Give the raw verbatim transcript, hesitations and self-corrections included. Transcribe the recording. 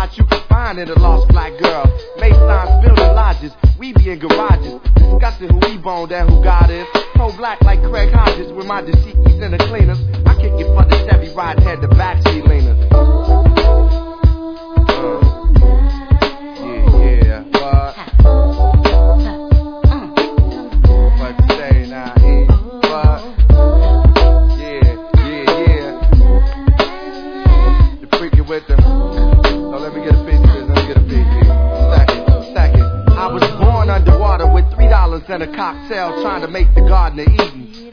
spot you can find in a lost black girl. Masons building lodges, we be in garages, discussing who we boned and who God is. Pro-black like Craig Hodges with my dashikis and the cleaners. I kick it for the Chevy ride head, the backseat leaners. Uh, yeah, yeah, what? What you say now, E? What? Yeah, yeah, yeah. You freaking with them. So let me get a piece of this, let me get a piece. Second, second. I was born underwater with three dollars and a cocktail trying to make the Garden of Eden.